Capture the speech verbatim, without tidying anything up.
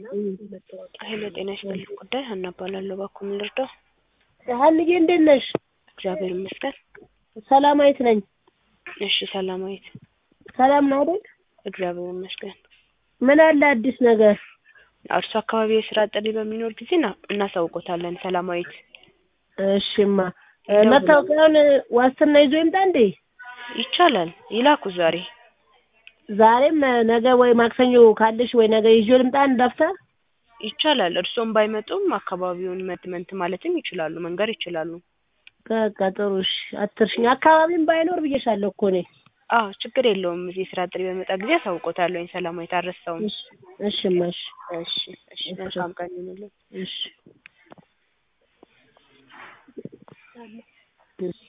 ሄሎ ጤና ይስጥልኝ ጉዳይ ሀና እባላለሁ እባክዎ ምን ልርዳዎ? ሀንዬ እንዴት ነሽ? እግዚአብሔር ይመስገን። ሰላማዊት ነኝ። እሺ ሰላማዊት ሰላም ነው አይደል? እግዚአብሔር ይመስገን። ምን አለ አዲስ ነገር? እርሱ አካባቢ የስራ ጥሪ በሚኖር ጊዜ ና እናሳውቆታለን ሰላማዊት። እሺማ መታወቂያውን ዋስትና ይዞ ይምጣ እንዴ? ይቻላል ይላኩ ዛሬ። ዛሬም ነገ ወይ ማክሰኞ ካለሽ ወይ ነገ ይዤ ልምጣ እንዳፍታ? ይቻላል እርሶም ባይመጡም አካባቢውን መድመንት ማለትም ይችላሉ መንገር ይችላሉ። በቃ ጥሩ እሺ አትርሽኝ አካባቢም ባይኖር ብዬሻለሁ እኮ እኔ። አዎ ችግር የለውም እዚህ ስራ ጥሪ በመጣ ጊዜ አሳውቆታለሁኝ ሰላማዊት አልረሳውም። እሺ እሺማ እሺ እሺ እሺ መልካም ቀን ይሁንልዎት። እሺ